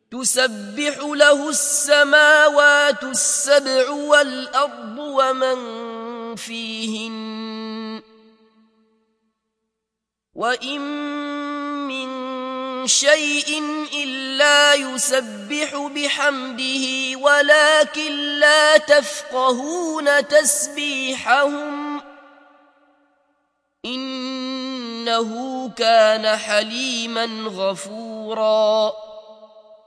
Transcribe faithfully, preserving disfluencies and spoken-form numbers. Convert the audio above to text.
تسبح له السماوات السبع والأرض ومن فيهن وإن من شيء إلا يسبح بحمده ولكن لا تفقهون تسبيحهم إنه كان حليما غفورا